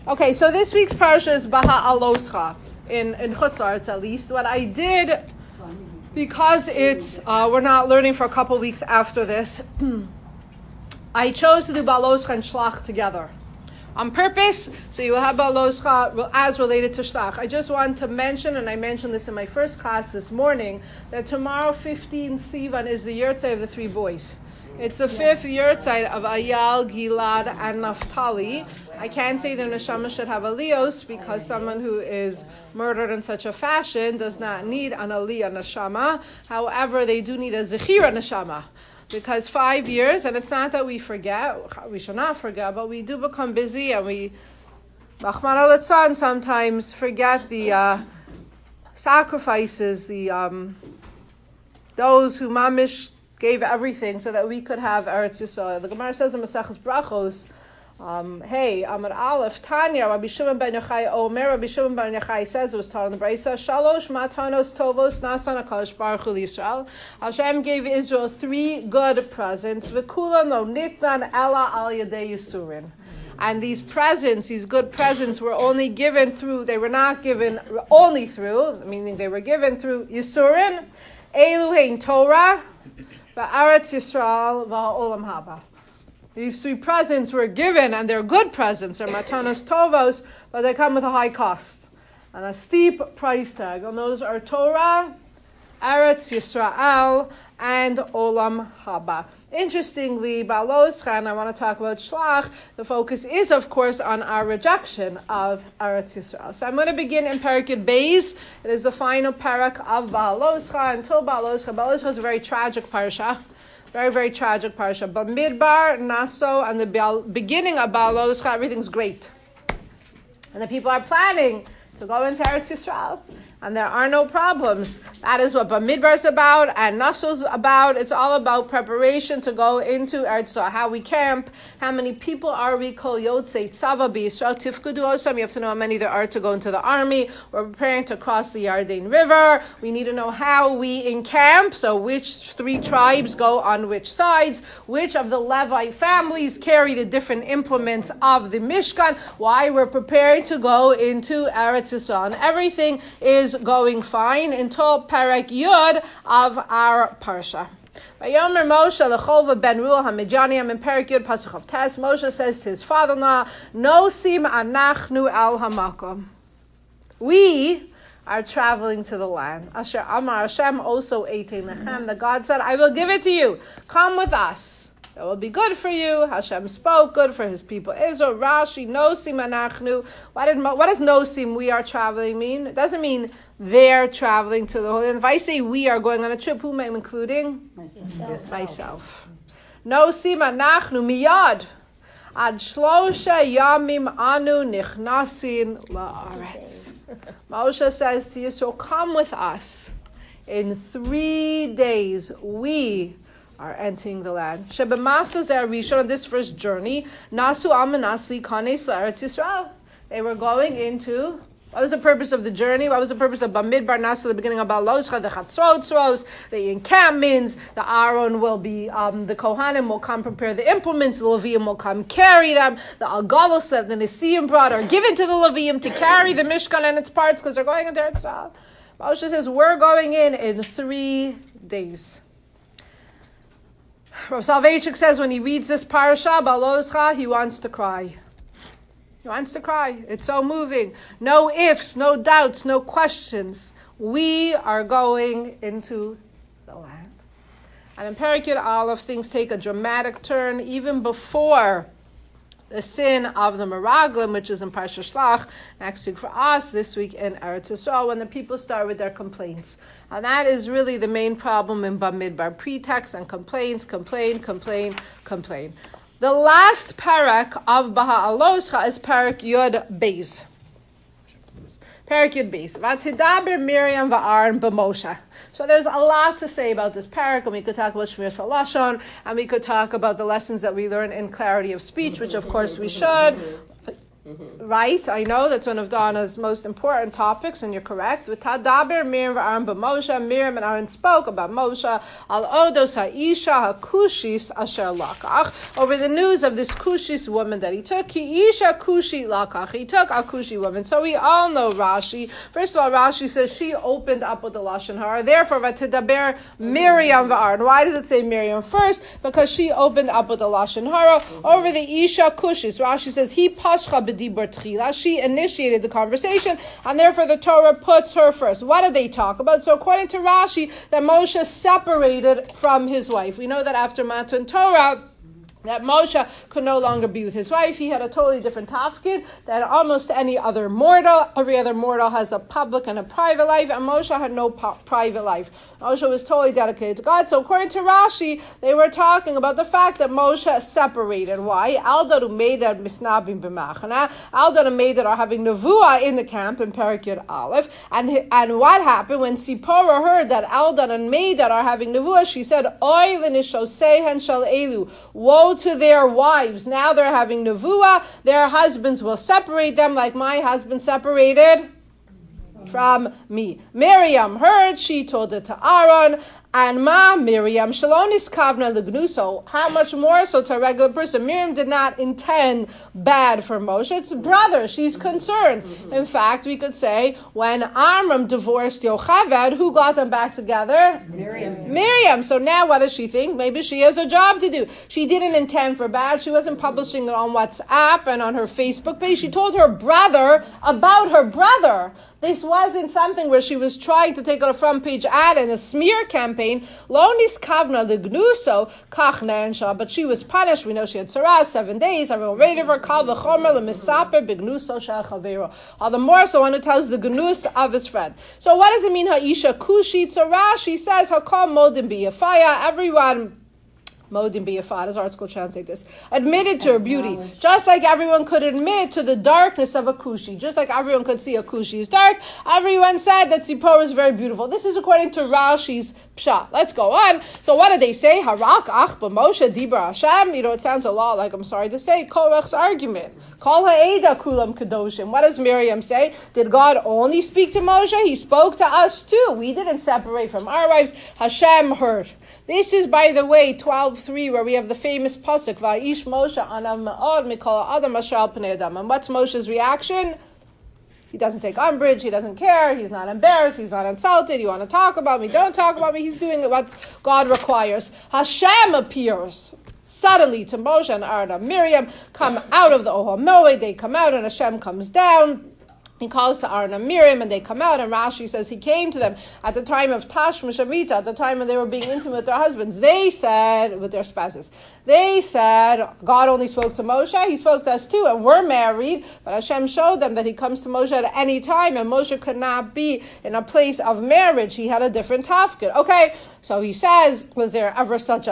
Okay, so this week's parsha is Baha'aloscha in Chutz La'aretz at least. What I did, because it's we're not learning for a couple weeks after this, I chose to do Ba'aloscha and Shlach together on purpose, so you will have Ba'aloscha as related to Shlach. I just want to mention, and I mentioned this in my first class this morning, that tomorrow, 15 Sivan, is the Yurtzai of the three boys. It's the fifth Yurtzai of Ayal, Gilad, and Naphtali. I can't say the neshama should have aliyos because someone who is murdered in such a fashion does not need an aliyah neshama. However, they do need a zechira neshama. Because 5 years, and it's not that we forget, we should not forget, but we do become busy and we, Rahman al-Litzan, sometimes forget the sacrifices, those who mamish gave everything so that we could have Eretz Yisrael. The Gemara says in Maseches Brachos, Amar Aleph, Tanya, Rabbi Shimon ben Yochai Omer, Rabbi Shimon ben Yochai says, it was taught in the Brisa, Shalosh matanos tovos nasan HaKadosh Baruch Hu Yisrael. Hashem gave Israel 3 good presents, V'kula no nitnan ela al yadei Yisurin. And these presents, these good presents, were only given through, they were not given only through, meaning they were given through Yisurin, Eluhein Torah, V'aretz Yisrael, V'ha'olam haba. These 3 presents were given, and they're good presents. They're matanos tovos, but they come with a high cost and a steep price tag. And those are Torah, Eretz Yisrael, and Olam Haba. Interestingly, Ba'aloscha, and I want to talk about Shlach, the focus is, of course, on our rejection of Eretz Yisrael. So I'm going to begin in Perek Yud Beis. It is the final parak of Ba'aloscha. Until Ba'aloscha is a very tragic parsha. Very, very tragic parsha. But Midbar, Naso, and the beginning of Ba'aloscha, everything's great. And the people are planning to go into Eretz Yisrael. And there are no problems. That is what Bamidbar is about, and Naso's about. It's all about preparation to go into Eretz Yisrael. How we camp, how many people are we, Kol Yotzei Tzava B'Yisrael Tifkudu Osam. You have to know how many there are to go into the army. We're preparing to cross the Yarden River. We need to know how we encamp, so which 3 tribes go on which sides, which of the Levite families carry the different implements of the Mishkan, why we're preparing to go into Eretz Yisrael. And everything is going fine until Perek Yud of our parsha. Vayomer Moshe lechova ben Ruel hamidyanim in Perek Yud pasuk of Tes. Moshe says to his father-in-law, "Nosim anachnu al hamakom." We are traveling to the land. Asher Amar Hashem also eitein lechem. The God said, "I will give it to you. Come with us. It will be good for you." Hashem spoke, good for his people Israel. Rashi, Nosim anachnu. What does Nosim, we are traveling, mean? It doesn't mean they're traveling to the Holy Land. If I say we are going on a trip, who am I including? Myself. Nosim anachnu miyad. Ad shlosha yamim anu nichnasin la'aretz. Moshe says to Yisrael, come with us. In 3 days, we are entering the land. Shebemasa zerishon, on this first journey, nasu amanasli kanes la'aretz Yisrael. They were going into, what was the purpose of the journey? What was the purpose of Bamidbar Nasu, the beginning of Ba'aloscha, the chatzrotzros, the encampments, the Aaron will be, the Kohanim will come prepare the implements, the Leviim will come carry them, the Algalos that the Nesiim brought are given to the Leviim to carry the Mishkan and its parts because they're going into Eretz Yisrael. Moshe says, we're going in 3 days. Rav Soloveitchik says when he reads this parasha, Ba'aloscha, he wants to cry. He wants to cry. It's so moving. No ifs, no doubts, no questions. We are going into the land. And in Perek Yud Aleph, things take a dramatic turn even before the sin of the Meraglim, which is in Parsha Shlach, next week for us, this week in Eretz Yisrael, when the people start with their complaints. And that is really the main problem in Bamidbar. Pretext and complaints, complain. The last parak of Baha'aloscha is Perek Yud Beis. Perek Yud Beis. Vatidaber Miriam va'Aaron b'Moshe. So there's a lot to say about this parak, and we could talk about Shmir Salashon, and we could talk about the lessons that we learn in clarity of speech, which of course we should. Right, I know that's one of Donna's most important topics, and you're correct. V'tadaber Miriam v'Aaron b'Moshe. Miriam and Aaron spoke about Moshe al odos ha'isha ha'kushis asher lakach, over the news of this Kushis woman that he took. Ki isha kushi lakach. He took a Kushi woman. So we all know Rashi. First of all, Rashi says she opened up with the lashon hara. Therefore, v'tadaber Miriam v'Aaron. Why does it say Miriam first? Because she opened up with the lashon hara over the isha kushis. Rashi says he pashcha. She initiated the conversation, and therefore the Torah puts her first. What did they talk about? So according to Rashi, that Moshe separated from his wife. We know that after Matan Torah, that Moshe could no longer be with his wife. He had a totally different tafkid than almost any other mortal. Every other mortal has a public and a private life, and Moshe had no private life. Moshe was totally dedicated to God. So according to Rashi, they were talking about the fact that Moshe separated. Why? Aldad u'meidad misnabim b'machana. Aldad and Meidad are having nevuah in the camp in Perek Yud Aleph. And what happened when Sipporah heard that Aldad and Meidad are having nevuah? She said, Oy l'nishoseihen shel elu. Woe to their wives. Now they're having nevuah. Their husbands will separate them like my husband separated from me. Miriam heard, she told it to Aaron, and Miriam, Shalonis Kavna Lignuso, how much more so to a regular person? Miriam did not intend bad for Moshe. It's a brother. She's concerned. In fact, we could say, when Amram divorced Yocheved, who got them back together? Miriam. So now what does she think? Maybe she has a job to do. She didn't intend for bad. She wasn't publishing it on WhatsApp and on her Facebook page. She told her brother about her brother. This wasn't something where she was trying to take out a front page ad and a smear campaign. Lonis kavna lignuso kach nensha, but she was punished. We know she had Sarah 7 days. Everyone waited for kal v'chomer lemisaper bignuso shel chavero. All the more so one who tells the gnus of his friend. So what does it mean? Ha'isha kushit. So Rashi says hakol modim biyafaya. Everyone. Modim biyafad, as article translate this, admitted to her beauty, just like everyone could admit to the darkness of a kushi, just like everyone could see a kushi is dark. Everyone said that Sipporah is very beautiful. This is according to Rashi's pshat. Let's go on. So what did they say? Harak ach b'Moshe dibra Hashem. It sounds a lot like, I'm sorry to say, Korach's argument. Kol ha'eda kulam kadoshim. What does Miriam say? Did God only speak to Moshe? He spoke to us too. We didn't separate from our wives. Hashem heard. This is, by the way, 12:3, where we have the famous pasuk, Va'ish Moshe anav me'od mikol adam asher al pnei adam. And what's Moshe's reaction? He doesn't take umbrage. He doesn't care. He's not embarrassed. He's not insulted. You want to talk about me? Don't talk about me. He's doing what God requires. Hashem appears suddenly to Moshe and Aaron and Miriam, come out of the Ohel Moed. They come out and Hashem comes down. He calls to Aaron and Miriam, and they come out, and Rashi says he came to them at the time of Tashmish Amita, at the time when they were being intimate with their husbands. They said, with their spouses, they said, God only spoke to Moshe, he spoke to us too, and we're married, but Hashem showed them that he comes to Moshe at any time, and Moshe could not be in a place of marriage. He had a different tafkid. Okay, so he says, was there ever such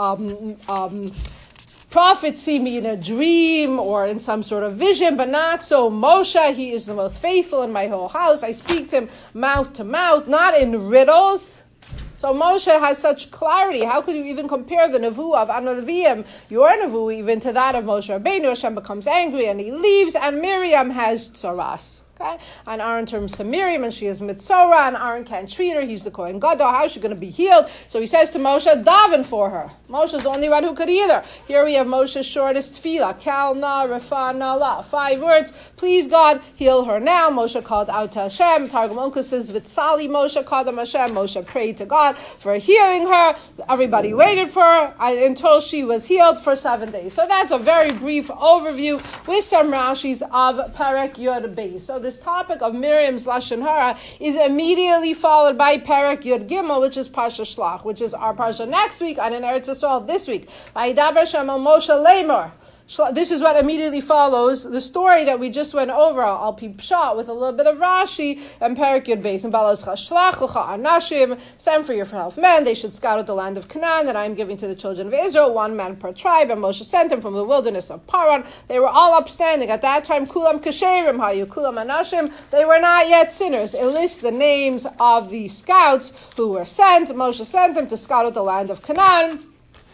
a prophet see me in a dream or in some sort of vision, but not so Moshe. He is the most faithful in my whole house. I speak to him mouth to mouth, not in riddles. So Moshe has such clarity. How could you even compare the nevuah of Anavim, your nevuah, even to that of Moshe Rabbeinu? Hashem becomes angry and he leaves, and Miriam has tzaras. Okay? And Aaron turns to Miriam, and she is Mitzorah, and Aaron can't treat her. He's the Kohen Gadol. How is she going to be healed? So he says to Moshe, daven for her. Moshe's the only one who could either. Here we have Moshe's shortest tefillah. Kal na refa na la. 5 words. Please God, heal her now. Moshe called out to Hashem. Targum Onkelos says, Vitzali Moshe kadam Hashem. Moshe prayed to God for healing her. Everybody waited for her until she was healed for 7 days. So that's a very brief overview with some Rashis of Perek Yud Beis. So this topic of Miriam's Lashon Hara is immediately followed by Perek Yud Gimel, which is Parsha Shlach, which is our Parsha next week, and in Eretz Yisrael this week. Vayidaber Hashem el Moshe Lemor. This is what immediately follows the story that we just went over, Al Pi Pshat, with a little bit of Rashi and Perek Yud Beis. And Balos Shlach l'cha anashim, send for your 12 men. They should scout out the land of Canaan that I am giving to the children of Israel, 1 man per tribe. And Moshe sent them from the wilderness of Paran. They were all upstanding at that time. Kulam kasherim hayu, kulam anashim. They were not yet sinners. It lists the names of the scouts who were sent. Moshe sent them to scout out the land of Canaan.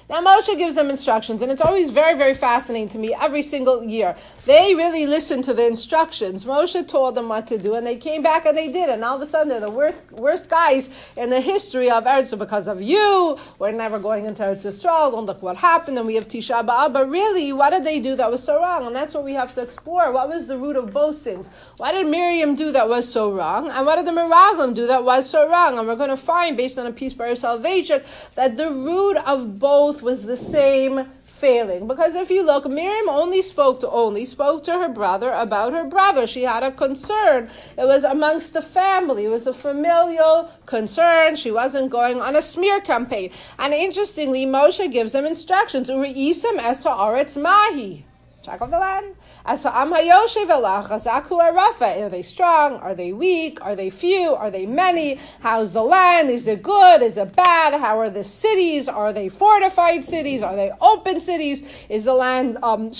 Now Moshe gives them instructions, and it's always very, very fascinating to me every single year. They really listened to the instructions. Moshe told them what to do, and they came back and they did it. And all of a sudden they're the worst guys in the history of Eretz. So because of you, we're never going into Eretz Yisrael, and look what happened, and we have Tisha B'Av. But really, what did they do that was so wrong? And that's what we have to explore. What was the root of both sins? What did Miriam do that was so wrong? And what did the Meraglim do that was so wrong? And we're going to find, based on a piece by Salvation, that the root of both was the same failing. Because if you look, Miriam only spoke to her brother about her brother. She had a concern. It was amongst the family. It was a familial concern. She wasn't going on a smear campaign. And interestingly, Moshe gives them instructions. Uri'isam es ha'aretz mahi. Check out the land. As ha'am hayoshev elach chazaku arafa. Are they strong? Are they weak? Are they few? Are they many? How's the land? Is it good? Is it bad? How are the cities? Are they fortified cities? Are they open cities? Is the land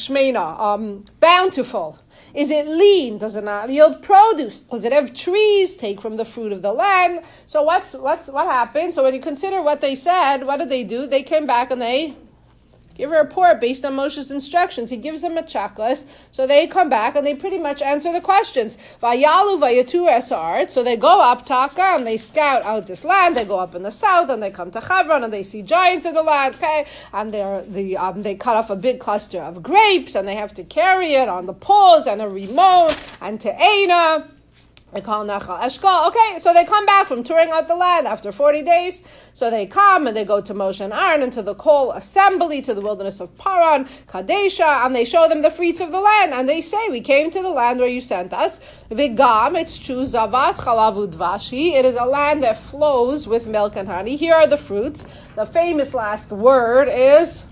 shmeina, bountiful? Is it lean? Does it not yield produce? Does it have trees? Take from the fruit of the land. So what happened? So when you consider what they said, what did they do? They came back and they give a report based on Moshe's instructions. He gives them a checklist. So they come back and they pretty much answer the questions. Vayalu vayatu esart. So they go up Taka and they scout out this land. They go up in the south and they come to Hebron and they see giants in the land. Okay, and they cut off a big cluster of grapes and they have to carry it on the poles and a remote and to Aina. They call Nachal Eshkol. Okay, so they come back from touring out the land after 40 days. So they come and they go to Moshe and Aaron and to the Kol assembly, to the wilderness of Paran, Kadesha, and they show them the fruits of the land. And they say, we came to the land where you sent us. Vigam, it's true, Zavat Chalavu Dvashi. It is a land that flows with milk and honey. Here are the fruits. The famous last word is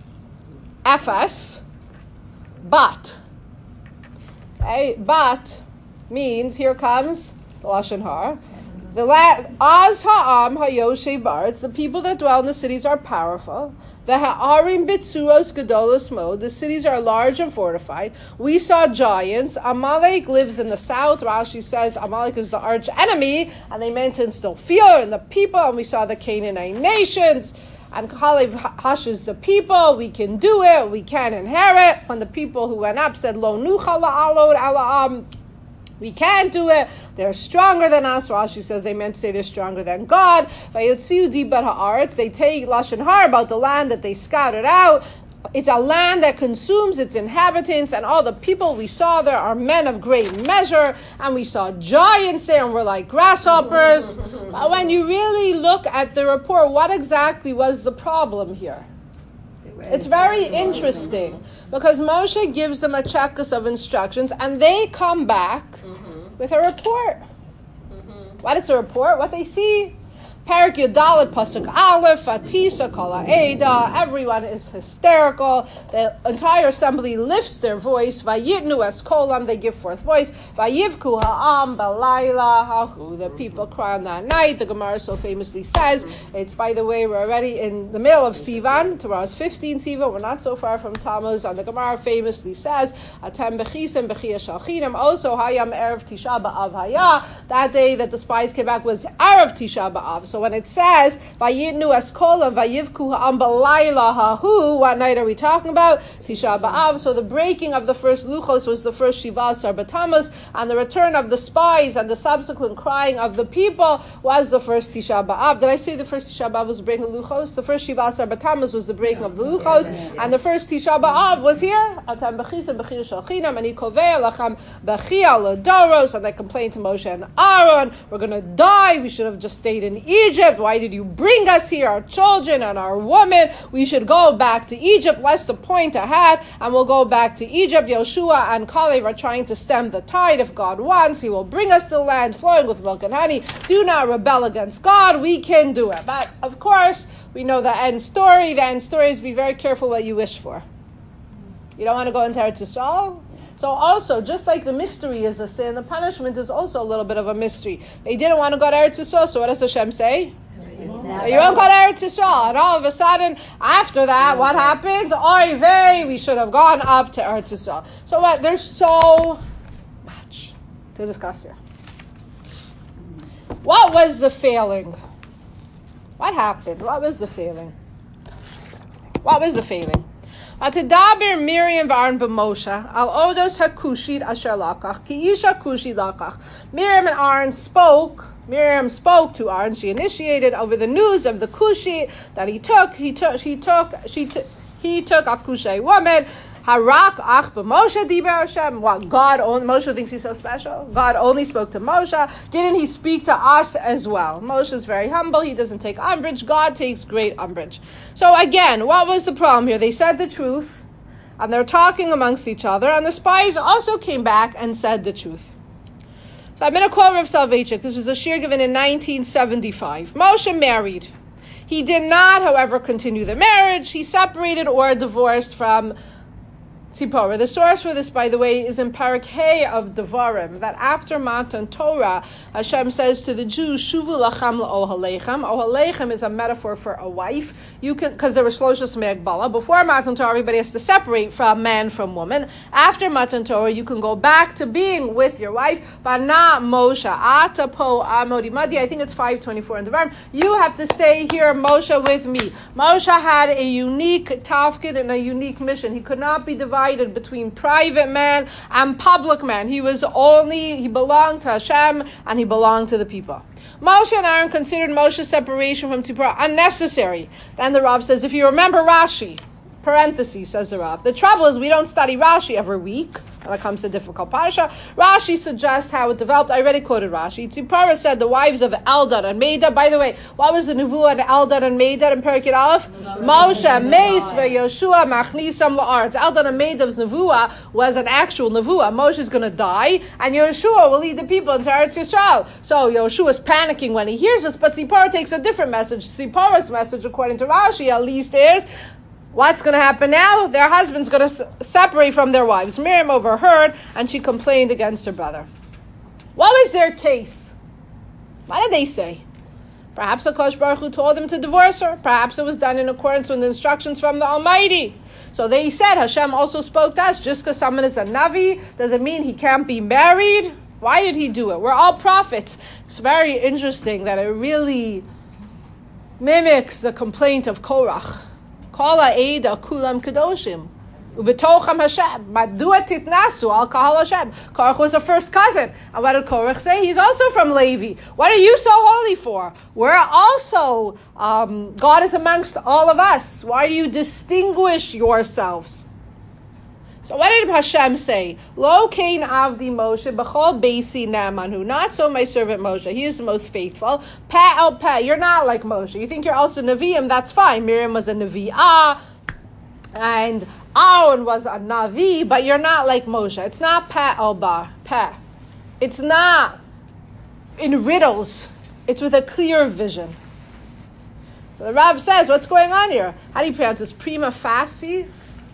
Ephes, but. Okay, but means, here comes the Lashon Hara. The Az ha'am hayoshev ba'aretz, the people that dwell in the cities are powerful. The ha'arim bitzuros gedolos mod, the cities are large and fortified. We saw giants. Amalek lives in the south. Rashi says Amalek is the arch enemy, and they meant to instill fear in the people. And we saw the Canaanite nations. And Kalev hushes the people. We can do it. We can inherit. When the people who went up said, Lo nucha la'alod ala'am, we can't do it. They're stronger than us. Rashi says they meant to say they're stronger than God. They take Lashon Hara about the land that they scouted out. It's a land that consumes its inhabitants, and all the people we saw there are men of great measure, and we saw giants there, and we're like grasshoppers. But when you really look at the report, what exactly was the problem here? It's very interesting because Moshe gives them a checklist of instructions and they come back with a report. What is a report? What they see? Parak Yodalet Pasuk Aleph, Fatisa Kala Eda, everyone is hysterical. The entire assembly lifts their voice. Vayitnu es kolam, they give forth voice. Vayivku ha'am balayla hahu, the people cry on that night. The Gemara so famously says, it's, by the way, we're already in the middle of Sivan. Tomorrow's 15 Sivan. We're not so far from Tammuz. And the Gemara famously says, Atem bechisim bechia shalchinim. Also, Hayam Erev Tisha B'Av Haya. That day that the spies came back was Erev Tisha B'Av. So when it says Vayitnu es kolam vayivku ha'am balayla hahu, what night are we talking about? Tisha B'Av. So the breaking of the first luchos was the first Shiva Asar B'Tammuz, and the return of the spies and the subsequent crying of the people was the first Tisha B'Av. Did I say the first Tisha B'Av was the breaking of luchos? The first Shiva Asar B'Tammuz was the breaking of the luchos, and the first Tisha B'Av was here. Atam bechisim bechia shalchinam, and he kovei lachem bechia l'doros, and they complained to Moshe and Aaron, we're going to die. We should have just stayed in Egypt. Why did you bring us here, our children and our women? We should go back to Egypt. Let's point ahead, and we'll go back to Egypt. Yoshua and Kalev are trying to stem the tide. If God wants, he will bring us to the land flowing with milk and honey. Do not rebel against God. We can do it. But of course, we know the end story. The end story is be very careful what you wish for. You don't want to go into Eretz Yisrael? So also, just like the mystery is a sin, the punishment is also a little bit of a mystery. They didn't want to go to Eretz Yisrael, so what does Hashem say? So you won't go to Eretz Yisrael. And all of a sudden, after that, what happens? Oy vey, we should have gone up to Eretz Yisrael. So what? There's so much to discuss here. What was the failing? What happened? What was the failing? What was the failing? Atidaber Miriam v'Aaron b'Moshe al odos hakushit asher lakach ki isha kushi lakach. Miriam and Aaron spoke. Miriam spoke to Aaron. She initiated over the news of the kushi that he took. He took a kushi woman. Harak ach b'Moshe diber Hashem. What, God only? Moshe thinks he's so special. God only spoke to Moshe. Didn't he speak to us as well? Moshe is very humble. He doesn't take umbrage. God takes great umbrage. So again, what was the problem here? They said the truth, and they're talking amongst each other, and the spies also came back and said the truth. So I'm going to quote Rav Soloveitchik. This was a shir given in 1975. Moshe married. He did not, however, continue the marriage. He separated or divorced from Tzipora. The source for this, by the way, is in Parak Hey of Devarim, that after Matan Torah, Hashem says to the Jews, Shuvu lacham la'ohalechem. Ohalechem is a metaphor for a wife. You can, because there was Shloshos Me'agbala. Before Matan Torah, everybody has to separate from man from woman. After Matan Torah, you can go back to being with your wife, but not Moshe. Ata po amodi madi. I think it's 524 in Devarim. You have to stay here, Moshe, with me. Moshe had a unique tafkid and a unique mission. He could not be divided between private man and public man. He belonged to Hashem and he belonged to the people. Moshe and Aaron considered Moshe's separation from Tzipora unnecessary. Then the Rav says, if you remember Rashi, parentheses, says the Rav, the trouble is we don't study Rashi every week when it comes to difficult parsha. Rashi suggests how it developed. I already quoted Rashi. Tzipora said the wives of Eldad and Medad. By the way, what was the nevuah of Eldad and Medad in Perikid Aleph? Moshe, Meis, Yoshua, Machnisam la'aretz. Eldad and Medad's nevuah was an actual nevuah. Moshe's going to die, and Yoshua will lead the people into Eretz Yisrael. So Yoshua's panicking when he hears this, but Tzipora takes a different message. Tzipora's message, according to Rashi, at least, is what's going to happen now? Their husband's going to separate from their wives. Miriam overheard, and she complained against her brother. What was their case? What did they say? Perhaps HaKadosh Baruch Hu told them to divorce her. Perhaps it was done in accordance with the instructions from the Almighty. So they said, Hashem also spoke to us. Just because someone is a Navi doesn't mean he can't be married. Why did he do it? We're all prophets. It's very interesting that it really mimics the complaint of Korach. Kol ha'eda kulam kadoshim, ubetocham Hashem. Madua titnasu al kahal Hashem. Korach was a first cousin, and what did Korach say? He's also from Levi. What are you so holy for? We're also God is amongst all of us. Why do you distinguish yourselves? So what did Hashem say? Lo kein avdi Moshe b'chol beisi na'amanhu. Not so my servant Moshe. He is the most faithful. Peh el peh. You're not like Moshe. You think you're also Nevi'im? That's fine. Miriam was a Nevi'ah, and Aaron was a Navi, but you're not like Moshe. It's not peh el peh. It's not in riddles. It's with a clear vision. So the Rav says, what's going on here? How do you pronounce this? Prima facie?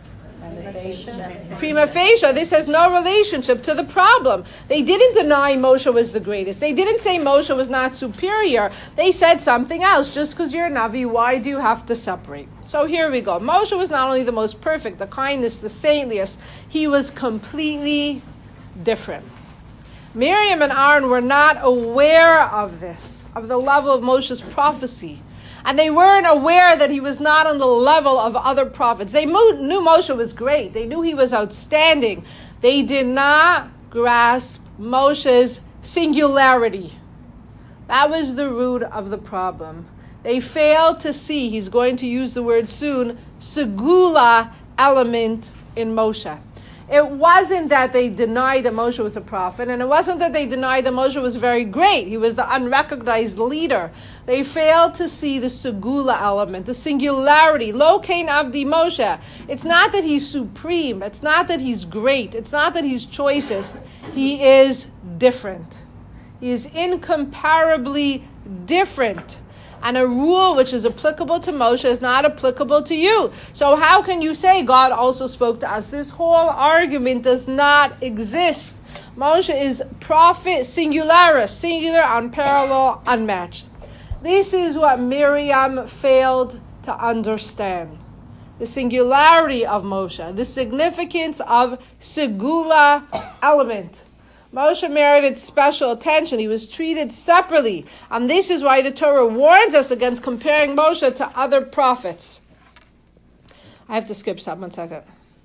Prima facie, this has no relationship to the problem. They didn't deny Moshe was the greatest. They didn't say Moshe was not superior. They said something else. Just because you're a Navi, why do you have to separate? So here we go. Moshe was not only the most perfect, the kindest, the saintliest, he was completely different. Miriam and Aaron were not aware of this, of the level of Moshe's prophecy. And they weren't aware that he was not on the level of other prophets. They knew Moshe was great. They knew he was outstanding. They did not grasp Moshe's singularity. That was the root of the problem. They failed to see, he's going to use the word soon, segula element in Moshe. It wasn't that they denied that Moshe was a prophet, and it wasn't that they denied that Moshe was very great. He was the unrecognized leader. They failed to see the segula element, the singularity. Lo kein avdi Moshe. It's not that he's supreme. It's not that he's great. It's not that he's choicest. He is different. He is incomparably different. And a rule which is applicable to Moshe is not applicable to you. So how can you say God also spoke to us? This whole argument does not exist. Moshe is prophet singularis, singular, unparalleled, unmatched. This is what Miriam failed to understand. The singularity of Moshe, the significance of segula element. Moshe merited special attention. He was treated separately. And this is why the Torah warns us against comparing Moshe to other prophets. I have to skip some. 1 second.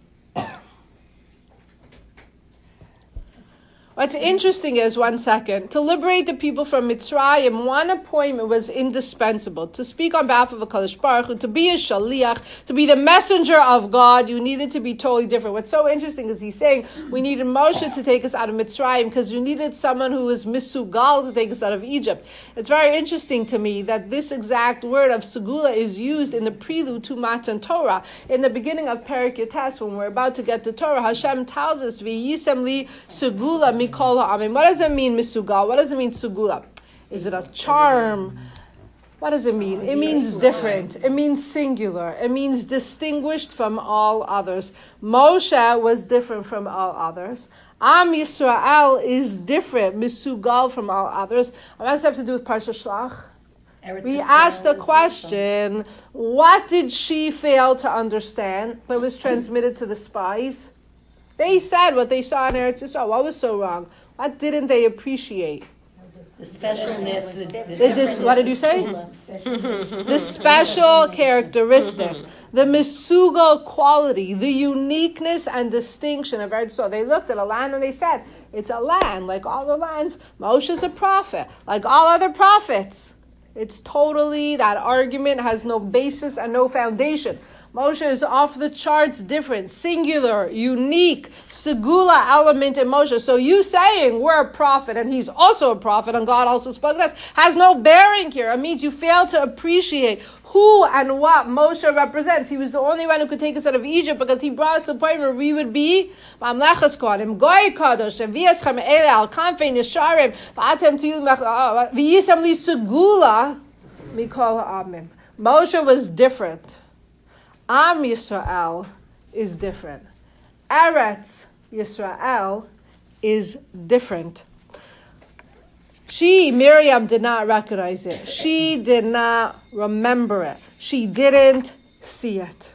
What's interesting is, 1 second, to liberate the people from Mitzrayim, one appointment was indispensable. To speak on behalf of a HaKadosh Baruch Hu, to be a shaliach, to be the messenger of God, you needed to be totally different. What's so interesting is he's saying we needed Moshe to take us out of Mitzrayim because you needed someone who was misugal to take us out of Egypt. It's very interesting to me that this exact word of segula is used in the prelude to Matan Torah. In the beginning of Perek Yates, when we're about to get to Torah, Hashem tells us, V'yisem li segula mikol ha'amim. What does it mean, misugal? What does it mean, segula? Is it a charm? What does it mean? It means different. It means singular. It means distinguished from all others. Moshe was different from all others. Am Yisrael is different, misugal from all others. What does it have to do with Parsha Shlach? We asked the question, what did she fail to understand that was transmitted to the spies? They said what they saw in Eretz Yisrael. What was so wrong? What didn't they appreciate? The specialness. What did you say? The special characteristic, the misugal quality, the uniqueness and distinction of Eretz Yisrael. They looked at a land and they said, it's a land like all the lands. Moshe's a prophet, like all other prophets. It's totally, that argument has no basis and no foundation. Moshe is off the charts different, singular, unique, segula element in Moshe. So you saying we're a prophet and he's also a prophet and God also spoke to us has no bearing here. It means you fail to appreciate who and what Moshe represents. He was the only one who could take us out of Egypt because he brought us to the point where we would be Mamlechas Kohanim, Goy Kadosh, V'yeschem Ele Al Kanfei Nisharim, V'atem Tiyud V'yisam Li Segula Mikol Ha'amim. Moshe was different. Am Yisrael is different. Eretz Yisrael is different. Miriam, did not recognize it. She did not remember it. She didn't see it.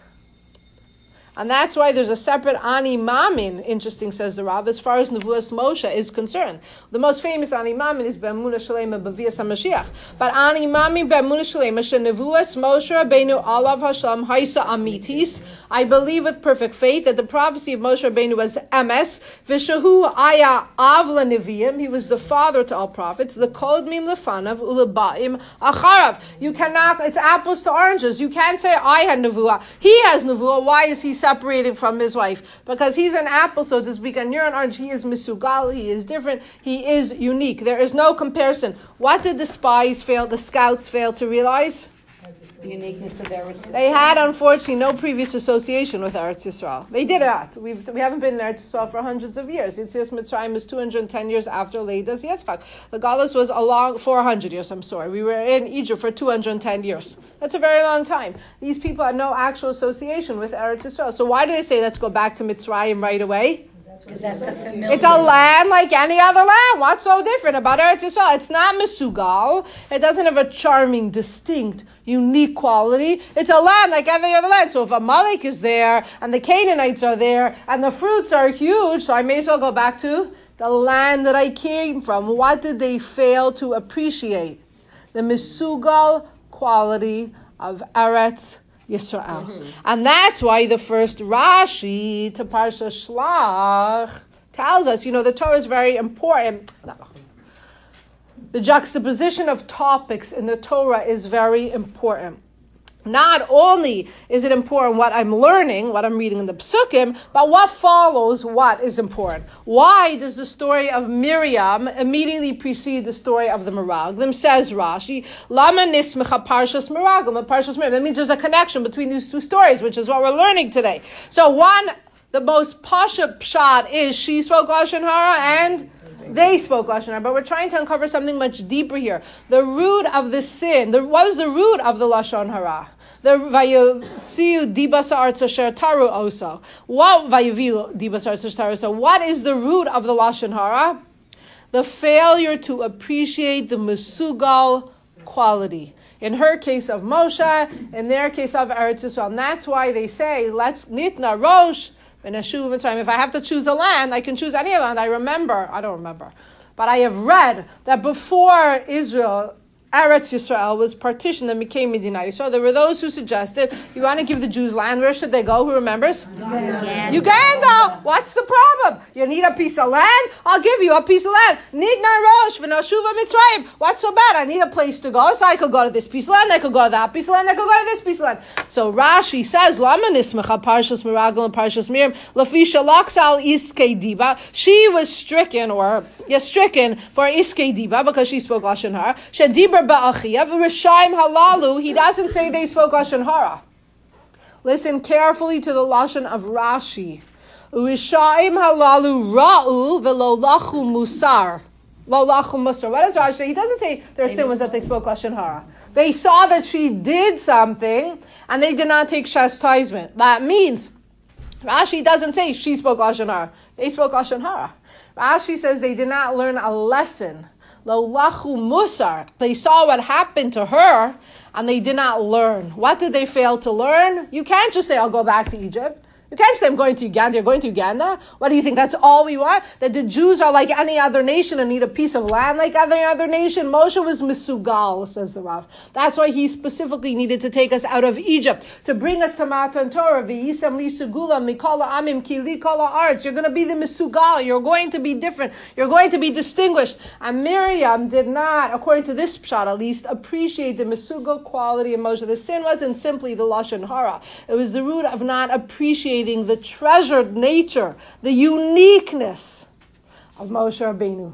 And that's why there's a separate Ani Mamin, interesting, says the Rav, as far as Nevuas Moshe is concerned. The most famous Ani Mamin is Be'emunah Shalema B'Vias HaMashiach. But Ani Mamin Be'emunah Shalema Shenevuas Moshe Rabbeinu Alav Hashem Haisa Amitis. I believe with perfect faith that the prophecy of Moshe Rabbeinu was emes. V'shehu Aya Avla Neviim. He was the father to all prophets. The Kodmim Lefanav Uleba'im Acharav. You cannot, it's apples to oranges. You can't say I had Nevuah. He has Nevuah. Why is he separated from his wife? Because he's an apple, so to speak, and you're an orange. He is misugal, he is different, he is unique. There is no comparison. What did the scouts fail to realize? The uniqueness of Eretz Yisrael. They had, unfortunately, no previous association with Eretz Yisrael. They did not. We haven't been in Eretz Yisrael for hundreds of years. Yetzias Mitzrayim is 210 years after Leidas Yitzchak. The Galus was 400 years, We were in Egypt for 210 years. That's a very long time. These people had no actual association with Eretz Yisrael. So why do they say, let's go back to Mitzrayim right away? It's a land like any other land. What's so different about Eretz Yisrael? It's not misugal. It doesn't have a charming, distinct, unique quality. It's a land like every other land. So if Amalek is there, and the Canaanites are there, and the fruits are huge, so I may as well go back to the land that I came from. What did they fail to appreciate? The misugal quality of Eretz Yisrael. Mm-hmm. And that's why the first Rashi to Parsha Shlach tells us, the Torah is very important. The juxtaposition of topics in the Torah is very important. Not only is it important what I'm learning, what I'm reading in the Psukim, but what follows what is important. Why does the story of Miriam immediately precede the story of the Meraglim? Says Rashi, Lama nismecha parshas Meraglim, parshas Miriam. That means there's a connection between these two stories, which is what we're learning today. So the most pshat is she spoke Lashon Hara and they spoke Lashon Hara, but we're trying to uncover something much deeper here. The root of the sin, what was the root of the Lashon Hara? The Vayotziu dibas ha'aretz asher taru oso. What Vayoviu dibas ha'aretz asher taru oso? What is the root of the Lashon Hara? The failure to appreciate the misugal quality. In her case of Moshe, in their case of Eretz Yisrael. And that's why they say, let's nitna rosh. If I have to choose a land, I can choose any land. I don't remember, but I have read that before Israel Eretz Yisrael was partitioned and became Medina Yisrael. There were those who suggested, you want to give the Jews land, where should they go? Who remembers? Uganda. What's the problem? You need a piece of land? I'll give you a piece of land. Nidna Rosh v'Nashuva Mitzrayim. What's so bad? I need a place to go, so I could go to this piece of land, I could go to that piece of land, I could go to this piece of land. So Rashi says, Lama nismecha parshas Meragel and parshas Miriam lafisha laksal iskei diba. She was stricken for iskei diba because she spoke lashon hara. Shediba ba'achiyah v'rishaim halalu. He doesn't say they spoke lashon hara. Listen carefully to the lashon of Rashi. Rishaim halalu ra'u v'lo lachu musar. Lo lachu musar. What does Rashi say? He doesn't say their sin was that they spoke lashon hara. They saw that she did something and they did not take chastisement. That means Rashi doesn't say she spoke lashon hara. They spoke lashon hara. Rashi says they did not learn a lesson. Lo lachu musar. They saw what happened to her and they did not learn. What did they fail to learn? You can't just say, I'll go back to Egypt. You can't say, I'm going to Uganda. You're going to Uganda? What do you think? That's all we want? That the Jews are like any other nation and need a piece of land like any other nation? Moshe was misugal, says the Rav. That's why he specifically needed to take us out of Egypt, to bring us to Matan Torah. V'yisam li segulam mikol ha'amim ki li kol ha'aretz. You're going to be the misugal. You're going to be different. You're going to be distinguished. And Miriam did not, according to this pshat at least, appreciate the misugal quality of Moshe. The sin wasn't simply the lashon hara. It was the root of not appreciating the treasured nature, the uniqueness of Moshe Rabbeinu.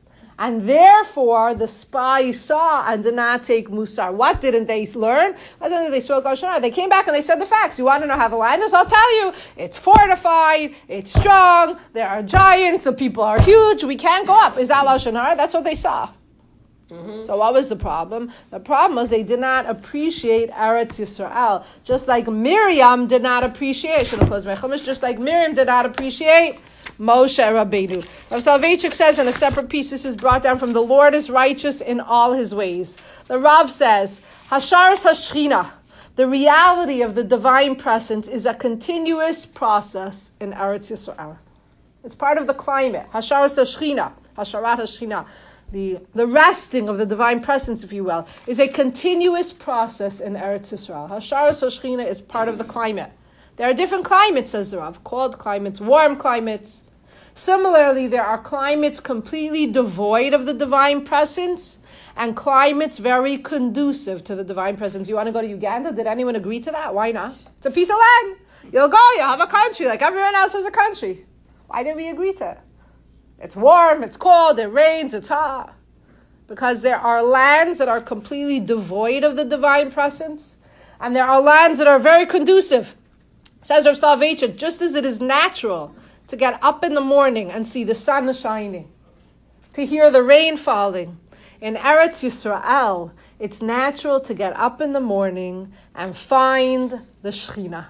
And therefore, the spies saw and did not take musar. What didn't they learn? Wasn't that they spoke lashon hara. They came back and they said the facts. You want to know how the land is? I'll tell you. It's fortified. It's strong. There are giants. The people are huge. We can't go up. Is that lashon hara? That's what they saw. Mm-hmm. So what was the problem? The problem was they did not appreciate Eretz Yisrael, just like Miriam did not appreciate. Just like Miriam did not appreciate Moshe Rabbeinu. Rav Soloveitchik says in a separate piece, this is brought down from the Lord is righteous in all his ways. The Rav says, Hasharas Hashchina, the reality of the divine presence is a continuous process in Eretz Yisrael. It's part of the climate. Hasharas Hashchina, Hasharat Hashchina. The resting of the divine presence, if you will, is a continuous process in Eretz Yisrael. Hasharas Hashchina is part of the climate. There are different climates, says the Rav, cold climates, warm climates. Similarly, there are climates completely devoid of the divine presence and climates very conducive to the divine presence. You want to go to Uganda? Did anyone agree to that? Why not? It's a piece of land. You'll go, you'll have a country like everyone else has a country. Why did we agree to it? It's warm, it's cold, it rains, it's hot. Because there are lands that are completely devoid of the divine presence, and there are lands that are very conducive. Says Rav Soloveitchik, just as it is natural to get up in the morning and see the sun shining, to hear the rain falling, in Eretz Yisrael, it's natural to get up in the morning and find the Shekhinah.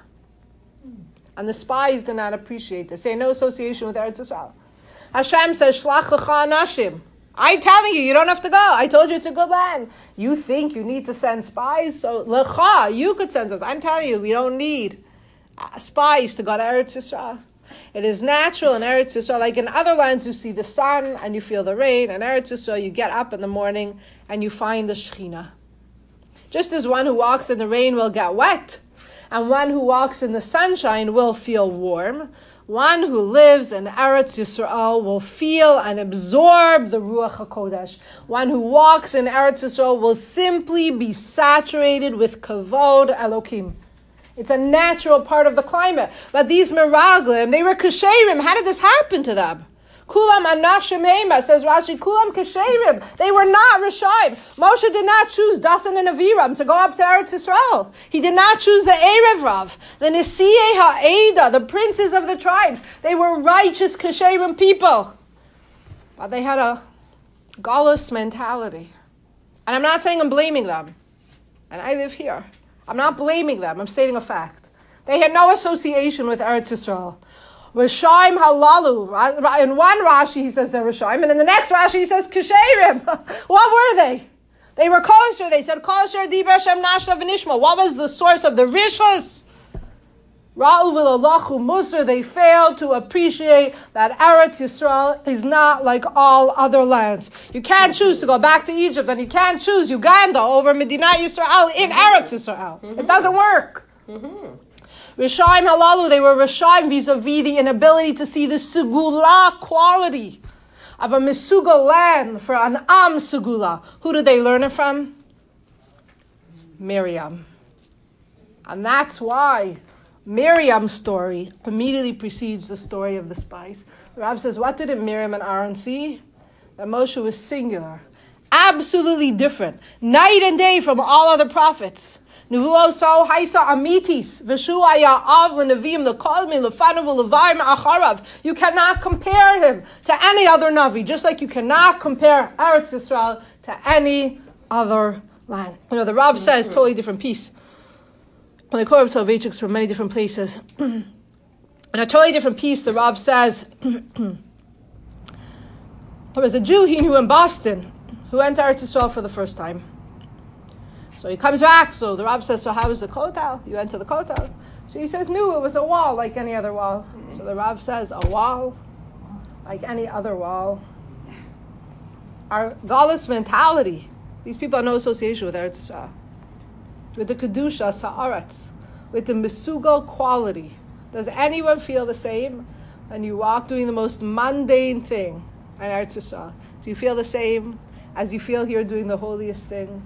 And the spies did not appreciate this. They had no association with Eretz Yisrael. Hashem says, Shlach lecha anashim. I'm telling you, you don't have to go. I told you it's a good land. You think you need to send spies? So lecha, you could send spies. I'm telling you, we don't need spies to go to Eretz Yisrael. It is natural in Eretz Yisrael, like in other lands, you see the sun and you feel the rain. In Eretz Yisrael, you get up in the morning and you find the Shekhinah. Just as one who walks in the rain will get wet, and one who walks in the sunshine will feel warm, one who lives in Eretz Yisrael will feel and absorb the Ruach HaKodesh. One who walks in Eretz Yisrael will simply be saturated with Kavod Elokim. It's a natural part of the climate. But these Meraglim, they were Kesherim. How did this happen to them? Kulam anashim hema, says Rashi, Kulam Kesherim. They were not Rishaim. Moshe did not choose Dasan and Aviram to go up to Eretz Yisrael. He did not choose the Erev Rav, the Nesiei Ha'eda, the princes of the tribes. They were righteous Kesherim people. But they had a Galus mentality. And I'm not saying I'm blaming them. And I live here. I'm not blaming them. I'm stating a fact. They had no association with Eretz Yisrael. Rishaim halalu. In one Rashi he says they're Rishaim, and in the next Rashi he says Kesherim. What were they? They were kosher. They said kosher diber Hashem nashla v'nishma. What was the source of the rishus? Ra'u v'lalachu musar, they failed to appreciate that Eretz Yisrael is not like all other lands. You can't choose to go back to Egypt, and you can't choose Uganda over Medina Yisrael in Eretz Yisrael. It doesn't work. Rishaim halalu, they were Rishaim vis-a-vis the inability to see the Segula quality of a Misuga land for an Am Segula. Who did they learn it from? Miriam. And that's why Miriam's story immediately precedes the story of the spies. The Rav says, what did Miriam and Aaron see? That Moshe was singular, absolutely different, night and day from all other prophets. You cannot compare him to any other Navi, just like you cannot compare Eretz Yisrael to any other land. The Rav says, totally different piece. When I quote Rav Soloveitchik from many different places. In a totally different piece, the Rav says, there was a Jew he knew in Boston who went to Eretz Yisrael for the first time. So he comes back, so the Rav says, so how was the Kotel? You went to the Kotel? So he says, no, it was a wall like any other wall. So the Rav says, a wall like any other wall. Our Galus mentality, these people have no association with Eretz Yisrael. With the Kedusha, Sa'aretz, with the Mesugo quality. Does anyone feel the same when you walk doing the most mundane thing in Eretz Yisrael? Do you feel the same as you feel here doing the holiest thing?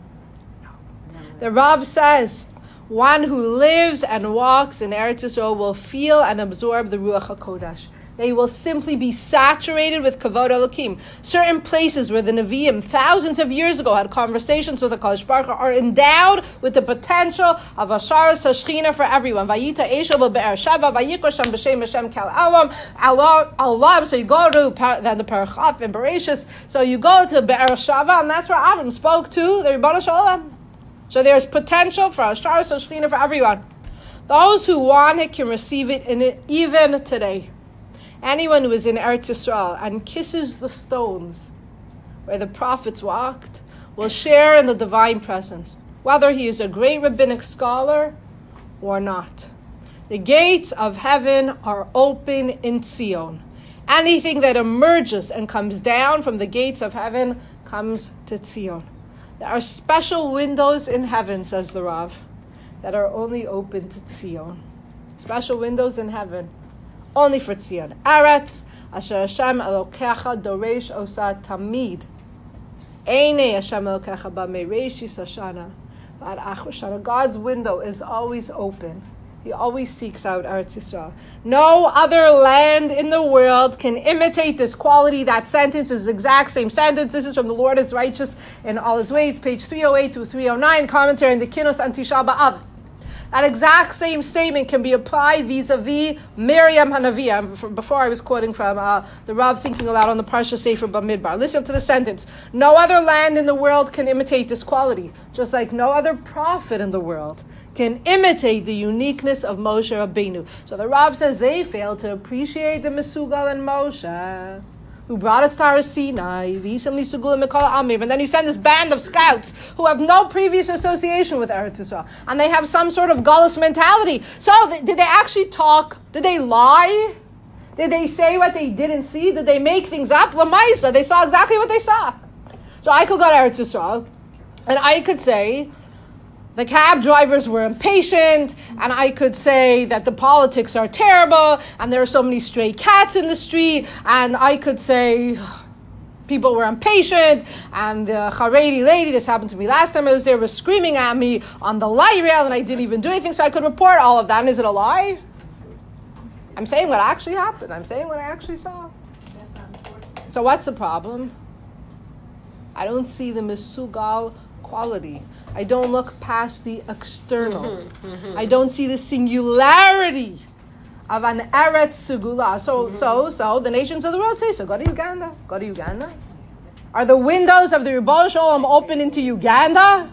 The Rav says, one who lives and walks in Eretz Yisrael will feel and absorb the Ruach HaKodesh. They will simply be saturated with Kavod Elokim. Certain places where the Nevi'im thousands of years ago had conversations with the Kadosh Baruch Hu are endowed with the potential of Asharas HaShechina for everyone. Vayita Esha Be'er Sheva, Vayikra Shem B'Shem Hashem Kal Alam. So you go to then the Parachaf in Bereshis. So you go to Be'er Sheva, and that's where Adam spoke to the Ribono Shel Olam. So there's potential for Asharas HaShechina for everyone. Those who want it can receive it in it even today. Anyone who is in Eretz Yisrael and kisses the stones where the prophets walked will share in the divine presence, whether he is a great rabbinic scholar or not. The gates of heaven are open in Zion. Anything that emerges and comes down from the gates of heaven comes to Zion. There are special windows in heaven, says the Rav, that are only open to Zion. Special windows in heaven. Only for Tzion. Aretz, Asher Hashem Elokecha Doresh Osa Tamid. Einei Hashem Elokecha B'Meireshis Hashana V'ad Achrosh Hashana. God's window is always open. He always seeks out Eretz Yisrael. No other land in the world can imitate this quality. That sentence is the exact same sentence. This is from The Lord is Righteous in All His Ways, page 308 through 309, commentary in the Kinos on Tisha B'Av. That exact same statement can be applied vis-a-vis Miriam Hanaviah. Before I was quoting from the Rav thinking aloud on the Parsha Sefer Bamidbar. Listen to the sentence. No other land in the world can imitate this quality, just like no other prophet in the world can imitate the uniqueness of Moshe Rabbeinu. So the Rav says they failed to appreciate the Mesugal and Moshe, who brought us to Har Sinai, and then you send this band of scouts who have no previous association with Eretz Yisrael, and they have some sort of gullus mentality. So did they actually talk? Did they lie? Did they say what they didn't see? Did they make things up? Lamaisa, they saw exactly what they saw. So I could go to Eretz Yisrael, and I could say the cab drivers were impatient, and I could say that the politics are terrible, and there are so many stray cats in the street, and I could say people were impatient, and the Haredi lady, this happened to me last time I was there, was screaming at me on the light rail, and I didn't even do anything, so I could report all of that. And is it a lie? I'm saying what actually happened. I'm saying what I actually saw. So what's the problem? I don't see the Mesugal quality. I don't look past the external. I don't see the singularity of an Eretz Segula. So the nations of the world say, so go to Uganda. Go to Uganda. Are the windows of the Ribono Shel Olam open into Uganda?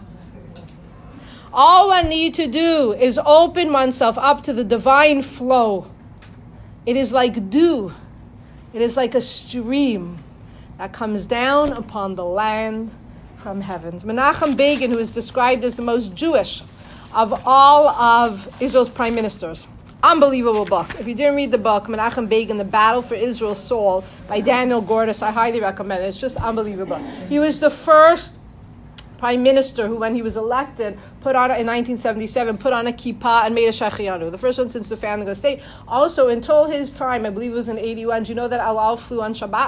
All one need to do is open oneself up to the divine flow. It is like dew. It is like a stream that comes down upon the land from heavens. Menachem Begin, who is described as the most Jewish of all of Israel's prime ministers, Unbelievable book. If you didn't read the book, Menachem Begin, The Battle for Israel's Soul by Daniel Gordis, I highly recommend it. It's just unbelievable. He was the first prime minister who, when he was elected, in 1977, put on a kippah and made a shachiyanu. The first one since the founding of the state. Also, until his time, I believe it was in 81, do you know that El Al flew on Shabbat?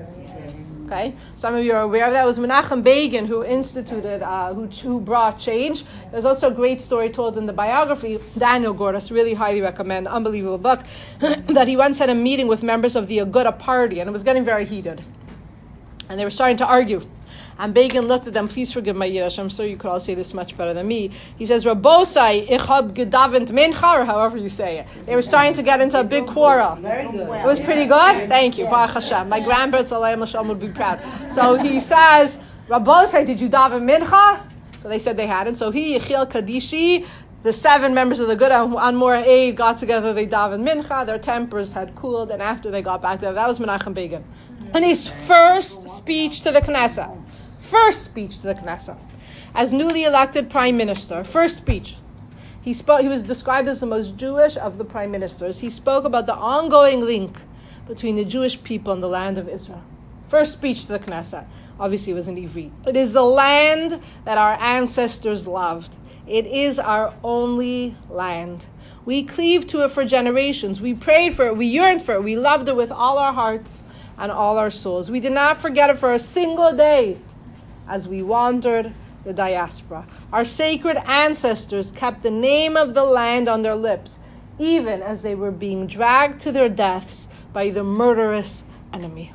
Okay, some of you are aware of that. It was Menachem Begin who instituted, who brought change. There's also a great story told in the biography, Daniel Gordis, really highly recommend, unbelievable book, that he once had a meeting with members of the Aguda party, and it was getting very heated. And they were starting to argue. And Begin looked at them, please forgive my Yiddish, I'm sure you could all say this much better than me. He says, Rabosai, ich hab gedavent mincha, or however you say it. They were starting to get into a big quarrel. Very good. It was pretty good? Thank you. Baruch Hashem. My grandparents, Alayhim Hashem, would be proud. So he says, Rabosai, did you daven mincha? So they said they hadn't. So he, Yechiel Kadishi, the 7 members of the Gura on more aid got together, they davened mincha, their tempers had cooled, and after they got back together, that was Menachem Begin. And his first speech to the Knesset. First speech to the Knesset. As newly elected prime minister, first speech. He was described as the most Jewish of the prime ministers. He spoke about the ongoing link between the Jewish people and the land of Israel. First speech to the Knesset. Obviously it was in Ivrit. It is the land that our ancestors loved. It is our only land. We cleaved to it for generations. We prayed for it. We yearned for it. We loved it with all our hearts and all our souls. We did not forget it for a single day as we wandered the diaspora. Our sacred ancestors kept the name of the land on their lips, even as they were being dragged to their deaths by the murderous enemy.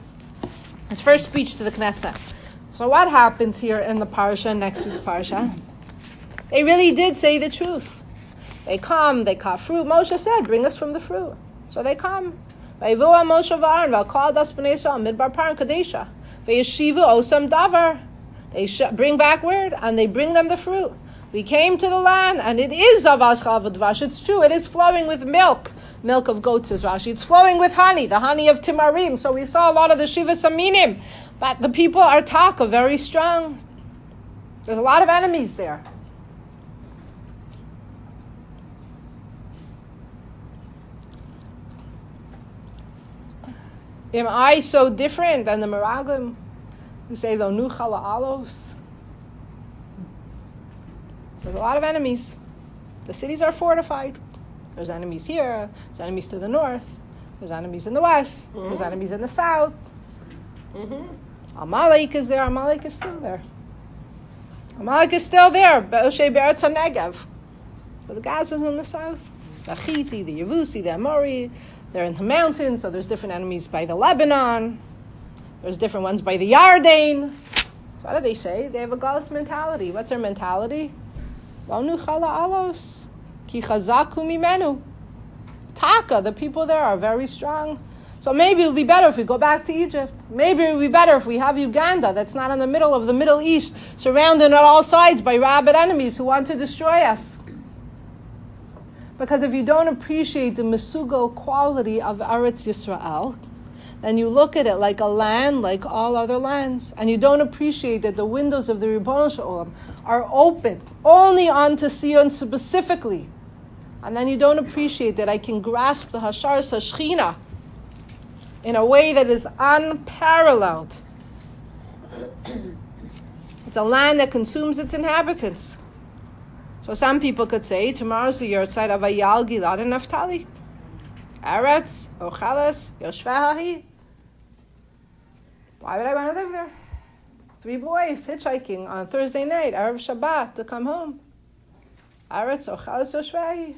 His first speech to the Knesset. So what happens here in the parsha, next week's parsha? They really did say the truth. They come, they cut fruit. Moshe said, bring us from the fruit. So they come. Vayivua Moshe v'Aaron v'Kol das b'nei Yisrael midbar paran kadesha v'yeshivu osam davar. They bring back word, and they bring them the fruit. We came to the land, and it is Zavash Chalav Dvash. It's true, it is flowing with milk of goats, says Rashi. It's flowing with honey, the honey of Timarim. So we saw a lot of the Shiva Saminim. But the people are Taka, very strong. There's a lot of enemies there. Am I so different than the Meraglim who say lo nucha la'alos? There's a lot of enemies. The cities are fortified. There's enemies here. There's enemies to the north. There's enemies in the west. Mm-hmm. There's enemies in the south. Mm-hmm. Amalek is there. Amalek is still there. Amalek is still there. Be'oshe be'eretz HaNegev. But the Gazans in the south. The Chiti, the Yevusi, the Amori. They're in the mountains, so there's different enemies by the Lebanon. There's different ones by the Yarden. So what do they say? They have a Galus mentality. What's their mentality? Lo nucha la'alos, ki chazaku mimenu. Taka, the people there are very strong. So maybe it would be better if we go back to Egypt. Maybe it would be better if we have Uganda that's not in the middle of the Middle East, surrounded on all sides by rabid enemies who want to destroy us. Because if you don't appreciate the Mesugo quality of Eretz Yisrael, then you look at it like a land like all other lands, and you don't appreciate that the windows of the Ribono Shel Olam are open only onto Sion specifically. And then you don't appreciate that I can grasp the Hasharas HaShechina in a way that is unparalleled. It's a land that consumes its inhabitants. So some people could say, tomorrow's the Yahrzeit of Ayal, Gilad, and Naphtali. Eretz, Ocheles, Yoshvehahi. Why would I want to live there? 3 boys hitchhiking on Thursday night, Erev Shabbat, to come home. Eretz, Ocheles, Yoshvehahi.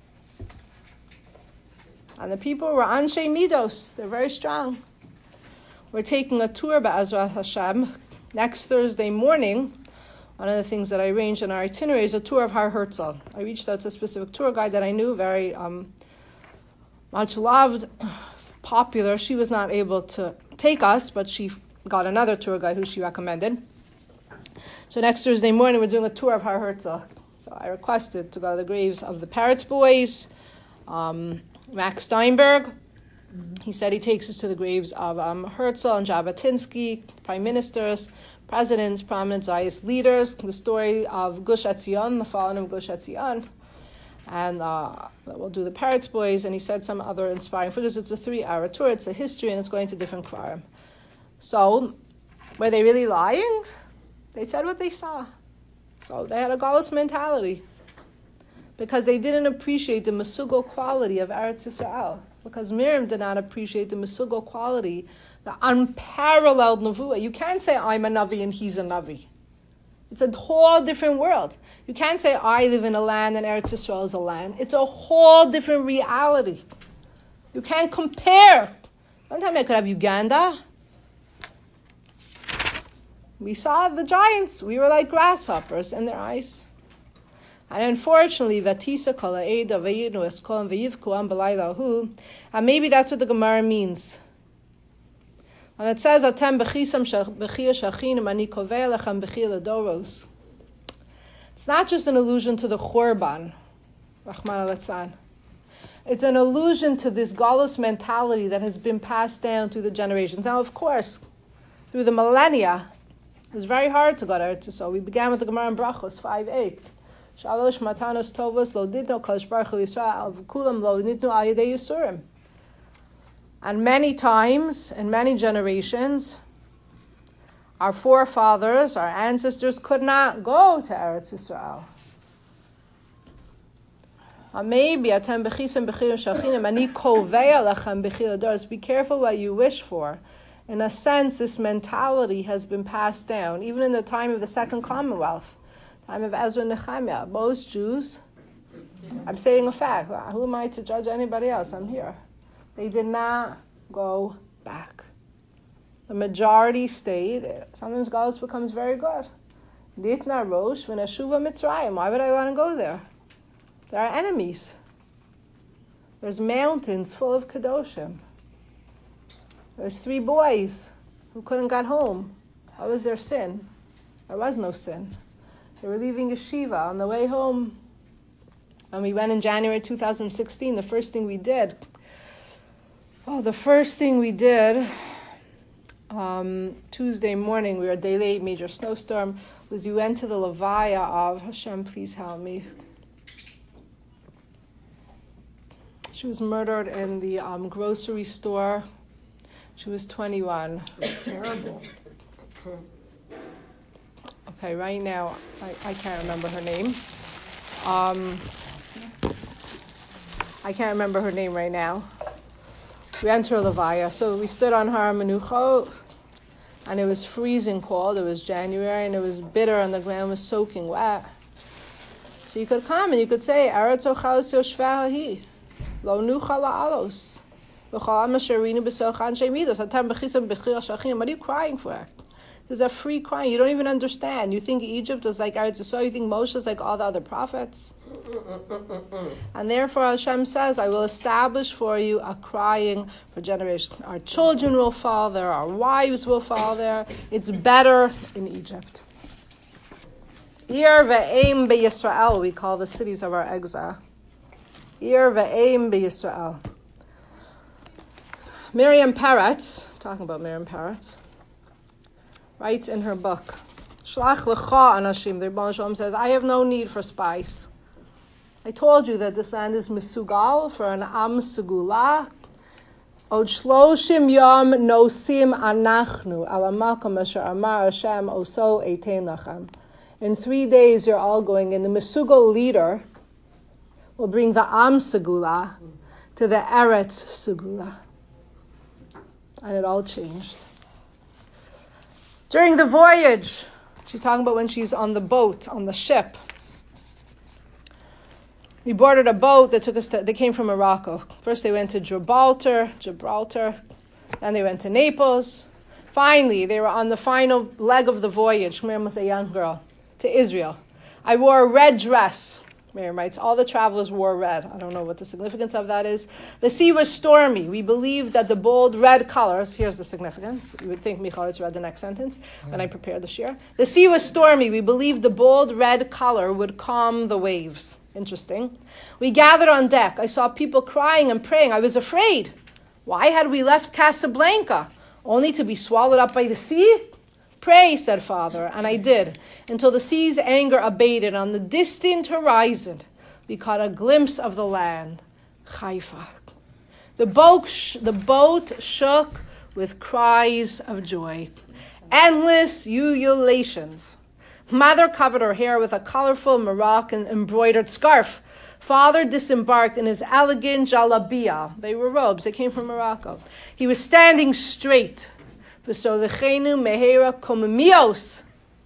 And the people were Anshe Midos. They're very strong. We're taking a tour Be'ezrat Hashem next Thursday morning. One of the things that I arranged in our itinerary is a tour of Har Herzl. I reached out to a specific tour guide that I knew, very much loved, popular. She was not able to take us, but she got another tour guide who she recommended. So next Thursday morning, we're doing a tour of Har Herzl. So I requested to go to the graves of the Peretz boys, Max Steinberg. He said he takes us to the graves of Herzl and Jabotinsky, prime ministers, presidents, prominent Zionist leaders, the story of Gush Etzion, the falling of Gush Etzion. And we'll do the Parrots Boys, and he said some other inspiring figures. It's a 3-hour tour. It's a history, and it's going to different Kvarim. So, were they really lying? They said what they saw. So they had a Galus mentality. Because they didn't appreciate the Mesugo quality of Eretz Yisrael. Because Miriam did not appreciate the Mesugo quality, the unparalleled Nevuah. You can't say, I'm a Navi and he's a Navi. It's a whole different world. You can't say, I live in a land and Eretz Yisrael is a land. It's a whole different reality. You can't compare. One time I could have Uganda. We saw the giants. We were like grasshoppers in their eyes. And unfortunately, Vatisa kol ha'eda v'yidnu eskolam v'yivku am b'layla hu, and maybe that's what the Gemara means. When it says, Atem b'chisam b'chia shachinim ani kovei lechem b'chia l'doros, it's not just an allusion to the Churban, Rachmana litzlan. It's an allusion to this Galus mentality that has been passed down through the generations. Now, of course, through the millennia, it was very hard to go to Eretz Yisrael. We began with the Gemara in Brachos 5:8. Shalosh matanos tovos lo nitnu kodesh baruch hu Yisrael v'kulam lo nitnu al yedei Yisurim. And many times, in many generations, our forefathers, our ancestors could not go to Eretz Yisrael. Maybe atem b'chisam b'chirim shachinim ani kovei alechem b'chil adoros. Be careful what you wish for. In a sense, this mentality has been passed down, even in the time of the Second Commonwealth. Time of Ezra and Nehemiah. Most Jews, I'm saying a fact, who am I to judge anybody else? I'm here. They did not go back. The majority stayed. Sometimes Galus becomes very good. Ditna Rosh v'neshuva Mitzrayim. Why would I want to go there? There are enemies. There's mountains full of Kedoshim. There's 3 boys who couldn't get home. What was their sin? There was no sin. They were leaving yeshiva on the way home. And we went in January 2016. The first thing we did, Tuesday morning, we were day late, major snowstorm, was we went to the Levaya of, Hashem, please help me. She was murdered in the grocery store. She was 21. It's terrible. Okay, right now, I can't remember her name. I can't remember her name right now. We entered Levaya, so we stood on Har Menuchot, and it was freezing cold. It was January, and it was bitter, and the ground was soaking wet. So you could come and you could say, Eretz Ochalos Yoshveh Hi, Lo Nucha La'alos, V'chol Amasharinu B'Sochan Shemidos, Atem B'Chisam B'Chir Shachinim. What are you crying for? There's a free crying. You don't even understand. You think Egypt is like Eretz Yisrael. You think Moshe is like all the other prophets. And therefore Hashem says, I will establish for you a crying for generations. Our children will fall there. Our wives will fall there. It's better in Egypt. Ir ve'eim be'Yisrael, we call the cities of our exile. Ir ve'eim be'Yisrael. Miriam Peretz, talking about Miriam Peretz, writes in her book, Shlach lecha anashim, the Rebbeinu Shalom says, I have no need for spice. I told you that this land is misugal for an am segula. Od shloshim yom nosim anachnu ala malkam asher amar Hashem oso eitein lachem. In 3 days you're all going in. The misugal leader will bring the am segula to the eretz segula. And it all changed. During the voyage, she's talking about when she's on the boat, on the ship. We boarded a boat that took us to, they came from Morocco. First they went to Gibraltar, then they went to Naples. Finally, they were on the final leg of the voyage. Miriam was a young girl, to Israel. I wore a red dress. Miriam writes, all the travelers wore red. I don't know what the significance of that is. The sea was stormy. We believed that the bold red colors, here's the significance. You would think Michael read the next sentence when I prepared the shir. The sea was stormy. We believed the bold red color would calm the waves. Interesting. We gathered on deck. I saw people crying and praying. I was afraid. Why had we left Casablanca? Only to be swallowed up by the sea? Pray, said Father, and I did, until the sea's anger abated on the distant horizon. we caught a glimpse of the land, Haifa. The boat shook with cries of joy, endless ululations. Mother covered her hair with a colorful Moroccan embroidered scarf. Father disembarked in his elegant jalabia. They were robes. They came from Morocco. He was standing straight. V'solechenu mehera komemios.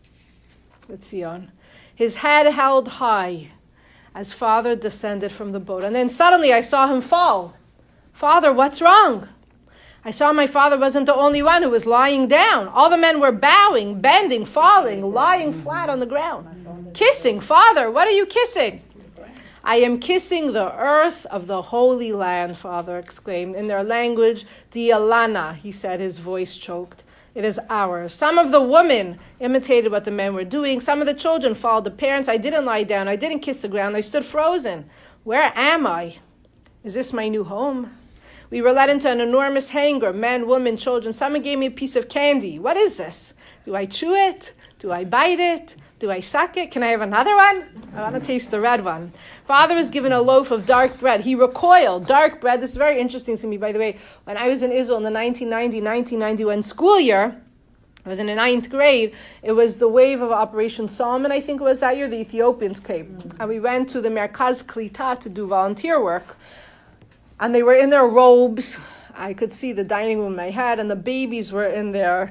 His head held high as Father descended from the boat. And then suddenly I saw him fall. Father, what's wrong? I saw my father wasn't the only one who was lying down. All the men were bowing, bending, falling, lying flat on the ground. Kissing. Father, what are you kissing? I am kissing the earth of the Holy Land, Father exclaimed. In their language, Dialana, he said, his voice choked. It is ours. Some of the women imitated what the men were doing. Some of the children followed the parents. I didn't lie down. I didn't kiss the ground. I stood frozen. Where am I? Is this my new home? We were led into an enormous hangar, men, women, children. Someone gave me a piece of candy. What is this? Do I chew it? Do I bite it? Do I suck it? Can I have another one? I want to taste the red one. Father was given a loaf of dark bread. He recoiled. Dark bread. This is very interesting to me, by the way. When I was in Israel in the 1990-1991 school year, I was in the 9th grade. It was the wave of Operation Solomon, I think it was that year. The Ethiopians came. And we went to the Merkaz Klita to do volunteer work. And they were in their robes. I could see the dining room in my head, and the babies were in their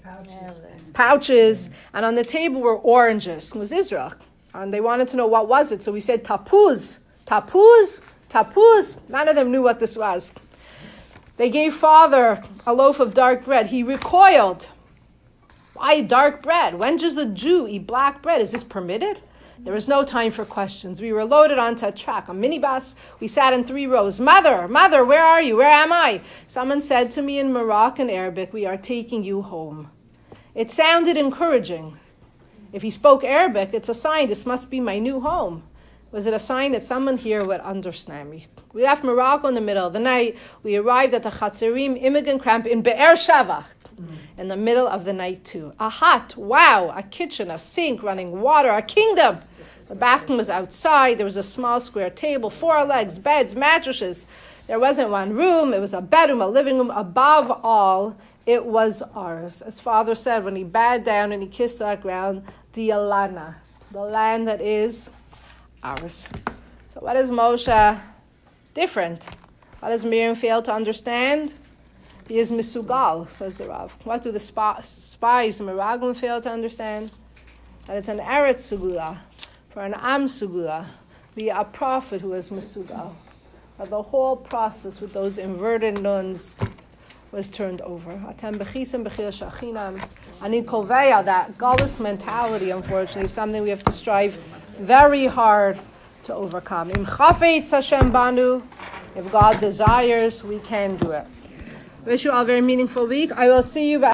pouches. And on the table were oranges. It was Israel. And they wanted to know what was it. So we said, tapuz, tapuz, tapuz. None of them knew what this was. They gave Father a loaf of dark bread. He recoiled. Why dark bread? When does a Jew eat black bread? Is this permitted? There was no time for questions. We were loaded onto a truck, a minibus. We sat in 3 rows. Mother, where are you? Where am I? Someone said to me in Moroccan Arabic, we are taking you home. It sounded encouraging. If he spoke Arabic, it's a sign this must be my new home. Was it a sign that someone here would understand me? We left Morocco in the middle of the night. We arrived at the Chatzerim immigrant camp in Be'er Sheva. In the middle of the night too. A hut, wow, a kitchen, a sink, running water, a kingdom. The bathroom was outside. There was a small square table, 4 legs, beds, mattresses. There wasn't one room. It was a bedroom, a living room. Above all, it was ours. As Father said when he bowed down and he kissed that ground, the Alana, the land that is ours. So what is Moshe different? What does Miriam fail to understand? He is misugal, says the Rav. What do the spies, the Meraglim, fail to understand? That it's an Eretz Sugula, for an Am Sugula, be a prophet who is misugal. That the whole process with those inverted nuns was turned over. Atem bechisem bechir shachinam. Ani koveya, that Galus mentality, unfortunately, is something we have to strive very hard to overcome. Im chafetz Hashem banu, if God desires, we can do it. Wish you all a very meaningful week. I will see you back.